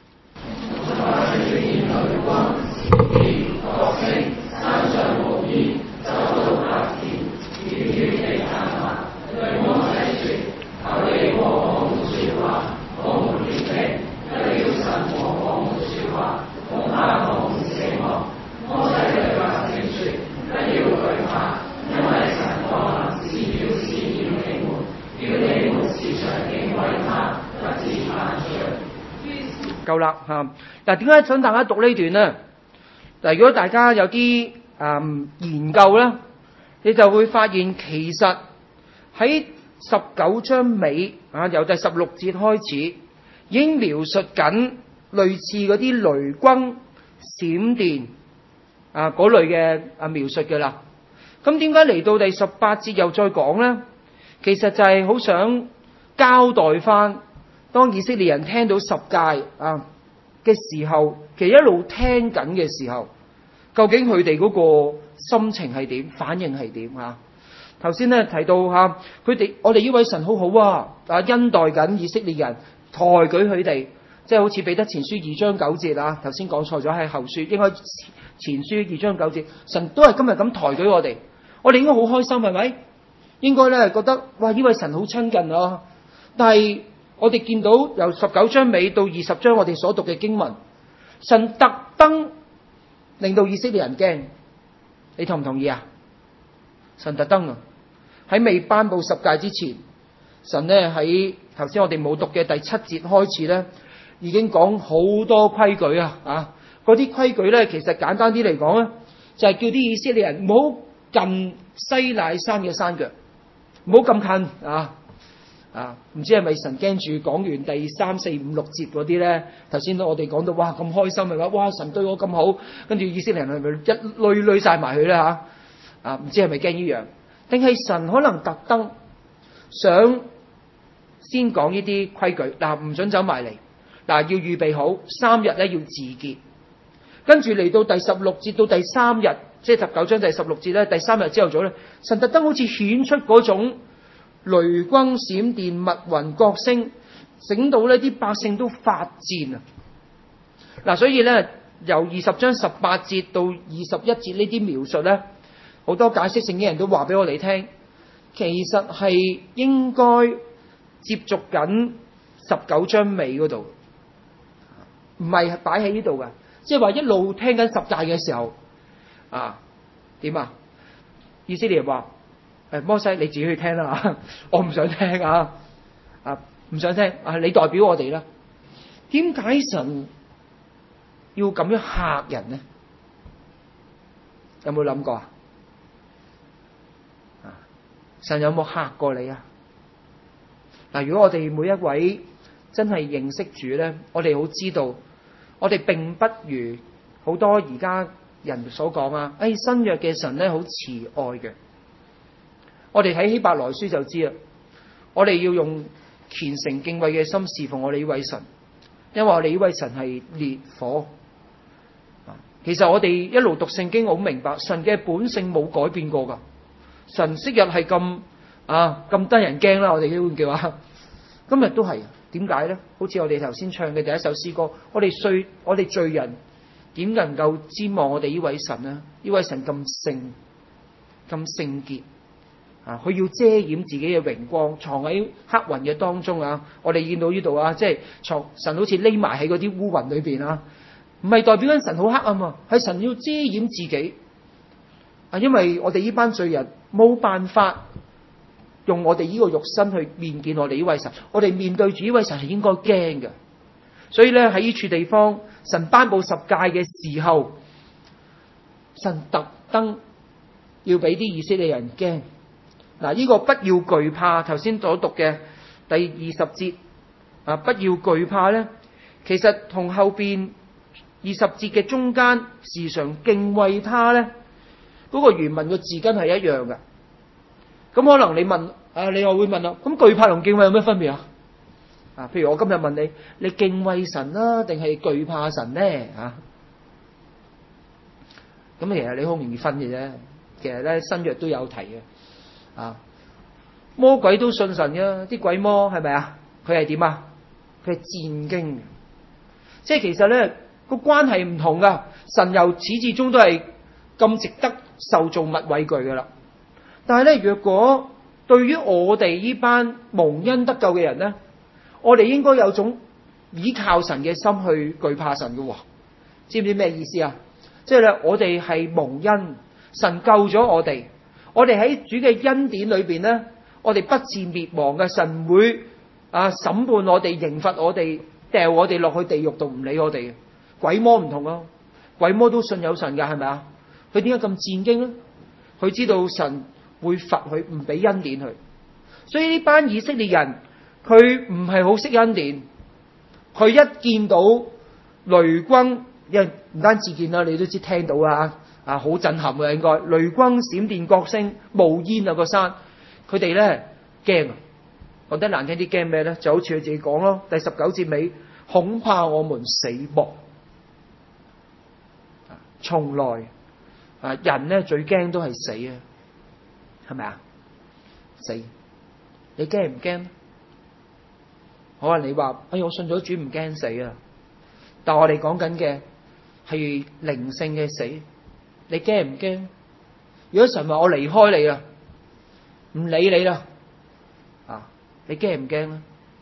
夠啦嗱，點解想大家讀呢段呢？嗱，如果大家有啲研究咧，你就會發現其實喺19章尾由第16節開始，已經描述緊類似嗰啲雷轟、閃電嗰類嘅描述嘅啦。咁點解嚟到第18節又再講咧？其實就係好想交代翻，當以色列人聽到十誡嘅時候，其實一路聽緊嘅時候，究竟佢哋嗰個心情係點，反應係點頭先咧提到佢哋，我哋呢位神好好恩待緊以色列人，抬舉佢哋，即係好似彼得前書2章9節頭先講錯咗，係後書，應該前書2章9節，神都係今日咁抬舉我哋，我哋應該好開心，係咪？應該咧覺得哇，呢位神好親近但係我哋見到由19章尾到20章我哋所讀嘅經文，神特登令到以色列人驚，你同唔同意神特登喺未頒布十誡之前，神咧喺頭先我哋冇讀嘅第7節開始咧，已經講好多規矩嗰啲規矩咧，其實簡單啲嚟講咧，就係叫啲以色列人唔好近西乃山嘅山腳，唔好咁近啊！唔知係咪神驚住講完第3、4、5、6節嗰啲咧？頭先我哋講到哇咁開心係嘛？哇神對我咁好，跟住以色列人係咪一累晒埋佢咧嚇？唔知係咪驚呢樣？定係神可能特登想先講呢啲規矩嗱，唔准走埋嚟嗱，要預備好3日咧要自潔，跟住嚟到第16節到第3日，即係19章第16節咧，第3日朝頭早咧，神特登好似顯出嗰種雷轟閃電密雲角聲，整到呢啲百姓都發顫啊！所以咧由20章18節到21節呢啲描述咧，好多解釋聖經人都話俾我哋聽，其實係應該接續緊19章尾嗰度，唔係擺喺呢度噶，即係話一路聽緊十誡嘅時候點啊？以色列人話摩西你自己去聽啦，我唔想聽唔想聽你代表我哋啦。點解神要咁樣嚇人呢？有冇諗過神有冇嚇過你啊？如果我哋每一位真係認識主咧，我哋好知道，我哋並不如好多而家人所講新約嘅神咧好慈愛嘅。我哋睇希伯來書就知啦，我哋要用虔誠敬畏嘅心侍奉我哋呢位神，因為我哋呢位神係烈火。其實我哋一路讀聖經，好明白神嘅本性冇改變過噶。神昔日係咁得人驚啦，我哋呢換句話，今日都係。點解咧？好似我哋頭先唱嘅第一首詩歌，我哋罪人點能夠瞻望我哋呢位神呢？呢位神咁聖咁聖潔佢要遮掩自己嘅榮光，藏喺黑雲嘅當中我哋見到呢度即係神好似匿埋喺嗰啲烏雲裏邊唔係代表緊神好黑暗係神要遮掩自己因為我哋呢班罪人冇辦法用我哋呢個肉身去面見我哋呢位神，我哋面對住呢位神係應該驚嘅。所以咧喺呢處地方，神頒布十誡嘅時候，神特登要俾啲以色列人驚。呢個不要懼怕，頭先所讀嘅第20節不要懼怕咧，其實同後邊20節嘅中間時常敬畏他咧，嗰個原文嘅字根係一樣嘅。咁可能你問你又會問啦，咁懼怕同敬畏有咩分別譬如我今日問你，你敬畏神啦，定係懼怕神咧咁其實你好容易分嘅啫。其實咧新約都有提嘅魔鬼都信神嘅，啲鬼魔係咪佢係點佢係戰驚嘅，即係其實咧個關係唔同噶。神由始至終都係咁值得受造物畏懼噶啦。但係咧，若果對於我哋呢班蒙恩得救嘅人咧，我哋應該有種倚靠神嘅心去懼怕神嘅。知唔知咩意思即係咧，我哋係蒙恩，神救咗我哋，我哋喺主嘅恩典裏邊咧，我哋不致滅亡嘅。神唔會審判我哋，刑罰我哋，掉我哋落去地獄度唔理我哋。鬼魔唔同鬼魔都信有神噶，係咪佢點解咁戰驚咧？佢知道神會罰佢，唔俾恩典佢。所以呢班以色列人，佢唔係好識恩典。佢一見到雷轟，因為唔單止見啦，你都知聽到好震撼嘅應該。雷轟閃電角聲，冒煙個山，佢哋咧驚講得難聽啲，驚咩咧？就好似佢自己講咯，第19節尾，恐怕我們死亡。從來人咧最驚都係死係咪死？你驚唔驚？可能你話我信咗主唔驚死但我哋講緊嘅係靈性嘅死，你驚唔驚？如果神話我離開你啦，唔理你啦你驚唔驚咧？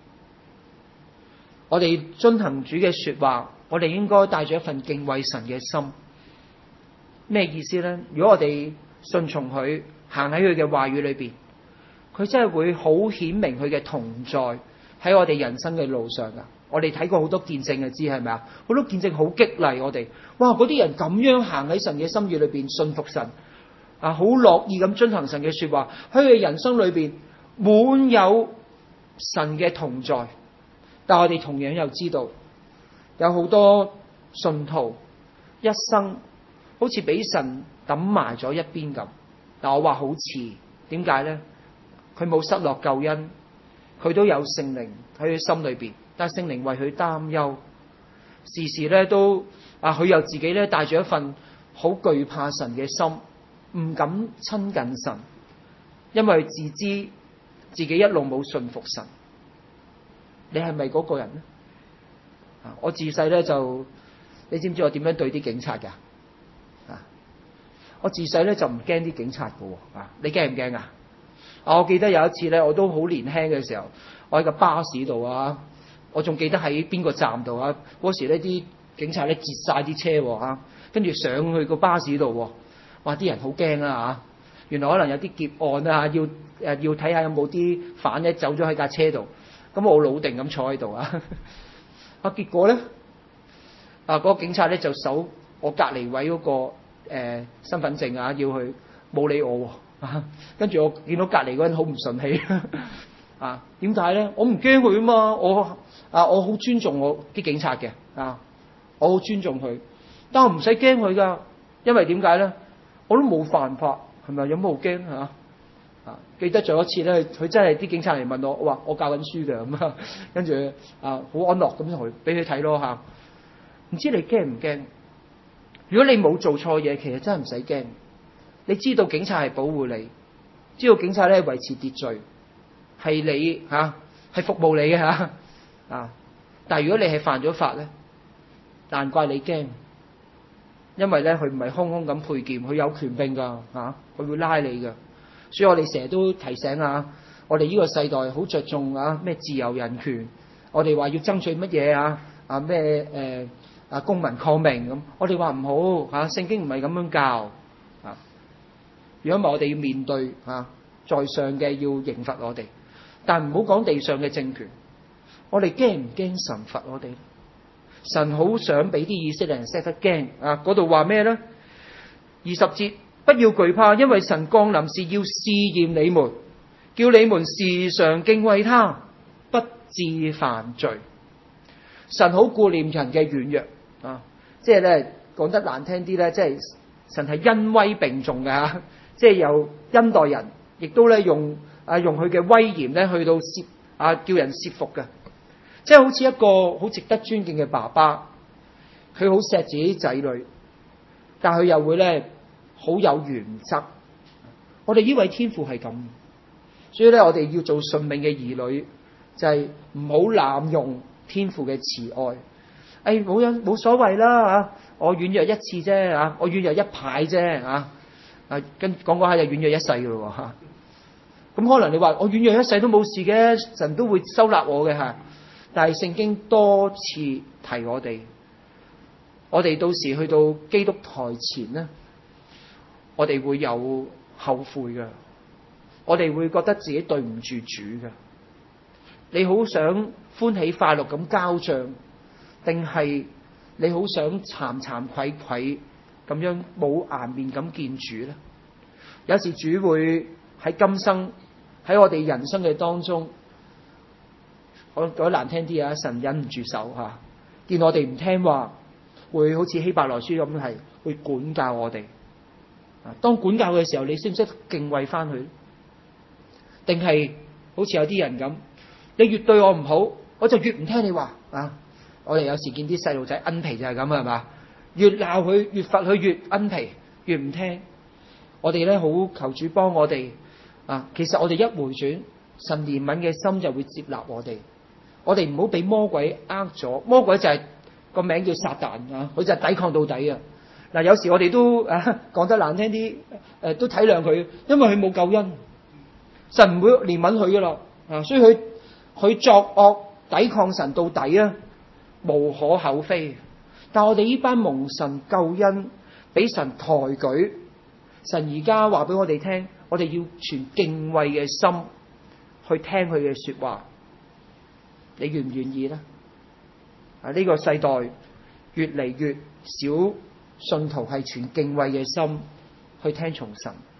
我哋遵行主嘅說話，我哋應該帶住一份敬畏神嘅心。咩意思咧？如果我哋順從佢，行喺佢嘅話語裏邊，佢真係會好顯明佢嘅同在喺我哋人生嘅路上噶。我哋睇過好多見證就知係咪好多見證好激勵我哋。哇！嗰啲人咁樣行喺神嘅心意裏邊，信服神， 好樂意咁遵行神嘅說話，喺佢人生裏邊滿有神嘅同在。但我哋同樣又知道，有好多信徒一生好似俾神抌埋咗一邊咁。但我話好似，點解呢？佢冇失落救恩，佢都有聖靈喺佢心裏邊，但係聖靈為佢擔憂，時時咧都佢又自己咧帶住一份好懼怕神嘅心，唔敢親近神，因為自知自己一路冇順服神。你係咪嗰個人呢？我自細咧就，你知唔知我點樣對啲警察噶？我自細咧就唔驚啲警察噶。你驚唔驚啊？我記得有一次咧，我都好年輕嘅時候，我喺個巴士度我仲記得喺邊個站度嗰時呢啲警察咧截晒啲車跟住上去個巴士度，哇！啲人好驚啊。原來可能有啲劫案要睇下有冇啲犯咧走咗喺架車度。咁我老定咁坐喺度結果咧嗰個警察咧就搜我隔離位嗰個身份證要去，冇理我跟住我見到隔離嗰人好唔順氣點解咧？我唔驚佢啊嘛，我好尊重我啲警察嘅我好尊重佢，但我唔使驚佢噶，因為點解咧？我都冇犯法，係咪有乜好驚記得仲有一次咧，佢真係啲警察嚟問我，我話我教緊書嘅咁跟住好安樂咁同佢俾佢睇咯唔知你驚唔驚？如果你冇做錯嘢，其實真係唔使驚。你知道警察係保護你，知道警察咧維持秩序，係你係服務你嘅但係如果你係犯咗法咧，難怪你驚，因為咧佢唔係空空咁佩劍，佢有權柄噶佢會拉你噶。所以我哋成日都提醒我哋呢個世代好着重咩自由人權，我哋話要爭取乜嘢咩公民抗命咁，我哋話唔好聖經唔係咁樣教如果唔係我哋要面對在上嘅要刑罰我哋，但唔好講地上嘅政權。我哋驚唔驚神罰我哋？神好想俾啲以色列人識得驚嗰度話咩咧？20節，不要懼怕，因為神降臨是要試驗你們，叫你們時常敬畏他，不致犯罪。神好顧念人嘅軟弱即係咧講得難聽啲咧，即係神係恩威並重嘅即係有恩待人，亦都咧用佢嘅威嚴咧去到叫人折服嘅，即係好似一個好值得尊敬嘅爸爸，佢好錫自己仔女，但佢又會咧好有原則。我哋呢位天父係咁，所以咧我哋要做順命嘅兒女，就係唔好濫用天父嘅慈愛。冇所謂啦我軟弱一次啫我軟弱一排啫跟講下就軟弱一世噶咯咁可能你話我軟弱一世都冇事嘅，神都會收納我嘅但係聖經多次提我哋到時去到基督台前呢，我哋會有後悔嘅，我哋會覺得自己對唔住主嘅。你好想歡喜快樂咁交賬，定係你好想慚慚愧愧咁樣冇顏面咁見主呢？有時主會喺今生喺我哋人生嘅當中，我講得難聽啲神忍唔住手見我哋唔聽話，會好似希伯來書咁係會管教我哋。當管教嘅時候，你識唔識敬畏翻佢？定係好似有啲人咁，你越對我唔好，我就越唔聽你話我哋有時見啲細路仔奀皮就係咁係嘛，越鬧佢越罰佢越奀皮，越唔聽。我哋咧好求主幫我哋其實我哋一回轉，神憐憫嘅心就會接納我哋。我哋唔好俾魔鬼咗，魔鬼就係個名叫撒旦佢就係抵抗到底有時我哋都講得難聽啲都體諒佢，因為佢冇救恩，神唔會憐憫佢噶啦所以佢作惡抵抗神到底無可厚非。但我哋呢班蒙神救恩俾神抬舉，神而家話俾我哋聽，我哋要存敬畏嘅心去聽佢嘅說話。你願唔願意呢？呢個世代越嚟越少信徒係存敬畏嘅心去聽從神。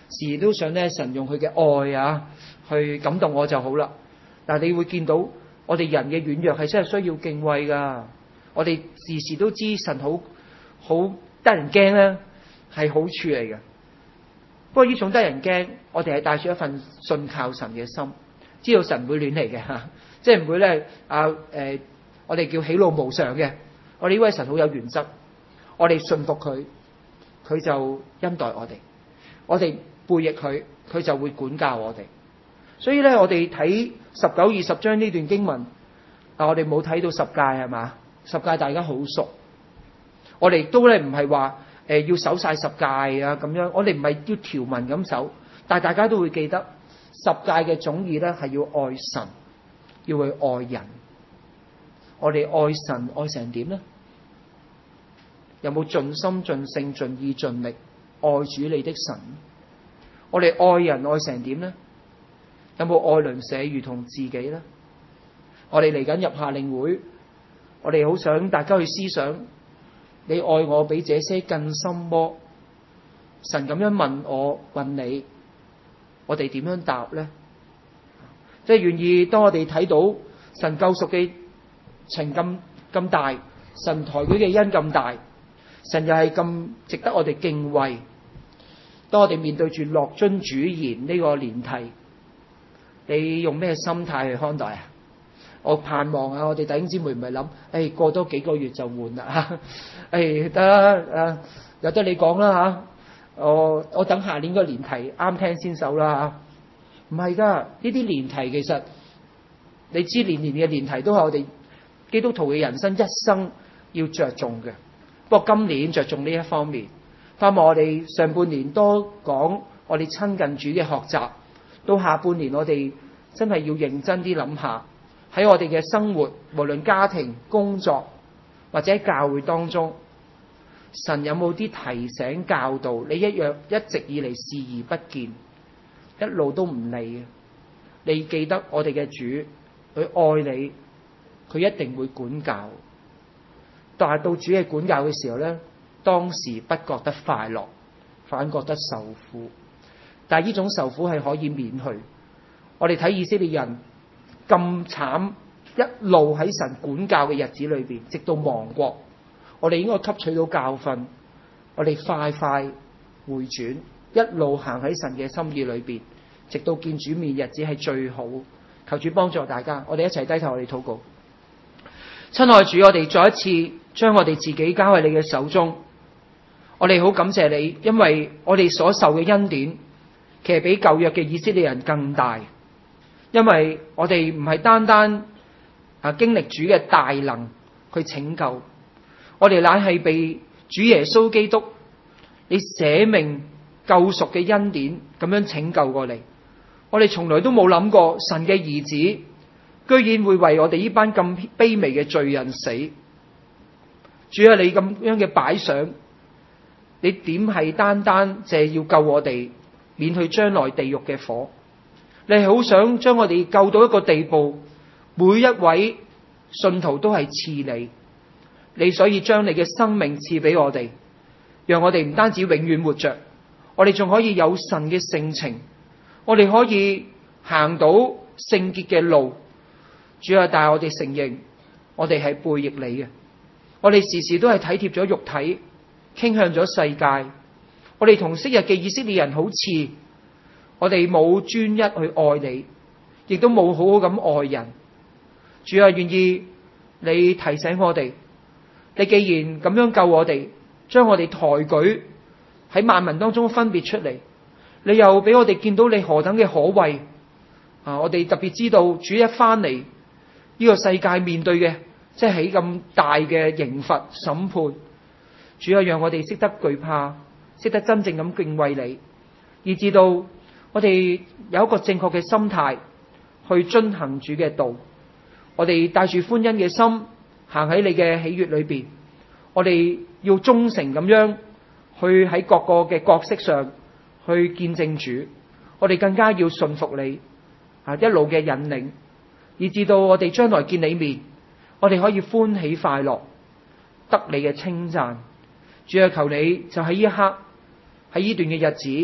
時時都想咧神用佢嘅愛啊去感動我就好啦。但係你會見到我哋人嘅軟弱係真係需要敬畏噶。我哋時時都知神好得人驚咧，係好處嚟嘅。不過呢種得人驚，我哋係帶住一份信靠神嘅心，知道神唔會亂嚟嘅吓，即係唔會咧我哋叫喜怒無常嘅。我哋呢位神好有原則，我哋信服佢，佢就恩待我哋；我哋背逆佢，佢就會管教我哋。所以咧，我哋睇19、20章呢段經文，我哋冇睇到十誡係嘛？十誡大家好熟，我哋都咧唔係話要守晒十誡啊咁樣，我哋唔係要條文咁守，但係大家都會記得十誡嘅總意咧係要愛神，要去愛人。我哋愛神愛成點呢？有冇盡心盡性盡意盡力愛主你的神？我哋愛人愛成點呢？有冇愛鄰舍如同自己呢？我哋嚟緊入夏令會，我哋好想大家去思想，你愛我比這些更深麼？神咁樣問你，我哋點樣答呢？即係願意當我哋睇到神救贖嘅情咁大，神抬舉嘅恩咁大，神又係咁值得我哋敬畏。當我哋面對住樂津主言呢個年題，你用咩心態去看待啊？我盼望啊，我哋弟兄姊妹唔係諗，過多幾個月就換啦，得啦，由得你講啦吓，我等下年個年題啱聽先手啦吓，唔係噶，呢啲年題其實你知年年嘅年題都係我哋基督徒嘅人生一生要着重嘅。不過今年着重呢一方面，盼望我哋上半年多講我哋親近主嘅學習，到下半年我哋真係要認真啲諗下，喺我哋嘅生活，無論家庭、工作或者教會當中，神有冇啲提醒教導你一直以嚟視而不見，一路都唔理嘅？你記得我哋嘅主，佢愛你，佢一定會管教。但係到主嘅管教嘅時候咧，當時不覺得快樂，反覺得受苦。但係呢種受苦係可以免去。我哋睇以色列人咁慘，一路喺神管教嘅日子裏邊，直到亡國，我哋應該吸取到教訓，我哋快快回轉，一路行喺神嘅心意裏邊，直到見主面日子係最好。求主幫助大家，我哋一齊低頭，我哋禱告。親愛主，我哋再一次將我哋自己交喺你嘅手中，我哋好感謝你，因為我哋所受嘅恩典其實比舊約嘅以色列人更大，因為我哋唔係單單經歷主嘅大能去拯救，我哋乃係被主耶穌基督你捨命救贖嘅恩典咁樣拯救過嚟。我哋從來都冇諗過神嘅兒子居然會為我哋呢班咁卑微嘅罪人死。主啊，你咁樣嘅擺上，你點係單單淨係要救我哋免去將來地獄嘅火？你係好想將我哋救到一個地步，每一位信徒都係賜你所以將你嘅生命賜俾我哋，讓我哋唔單止永遠活着，我哋仲可以有神嘅性情，我哋可以行到聖潔嘅路。主啊，但係我哋承認我哋係背逆你嘅，我哋時時都係體貼咗肉體，傾向咗世界。我哋同昔日嘅以色列人好似，我哋冇專一去愛你，亦都冇好好咁愛人。主啊，願意你提醒我哋，你既然咁樣救我哋，將我哋抬舉喺萬民當中分別出嚟，你又俾我哋見到你何等嘅可畏啊！我哋特別知道主一翻嚟，呢個世界面對嘅即係起咁大嘅刑罰審判。主啊，讓我哋識得懼怕，識得真正咁敬畏你，以至到我哋有一個正確嘅心態去遵行主嘅道。我哋帶住歡欣嘅心行喺你嘅喜悅裏邊，我哋要忠誠咁樣去喺各個嘅角色上去見證主。我哋更加要順服你一路嘅引領，以至到我哋將來見你面，我哋可以歡喜快樂，得你嘅稱讚。主啊，求你就喺呢一刻，喺呢段嘅日子，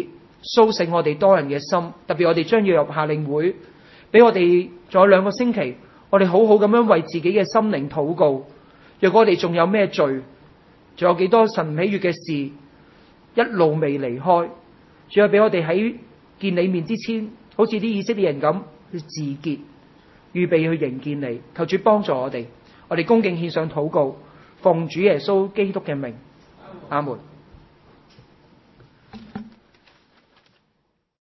甦醒我哋多人嘅心，特別我哋將要入夏令會，俾我哋仲有2個星期，我哋好好咁樣為自己嘅心靈禱告。若果我哋仲有咩罪，仲有幾多神唔喜悅嘅事，一路未離開，仲有俾我哋喺見你面之前，好似啲以色列人咁去自潔，預備去迎見你。求主幫助我哋，我哋恭敬獻上禱告，奉主耶穌基督嘅名，阿門。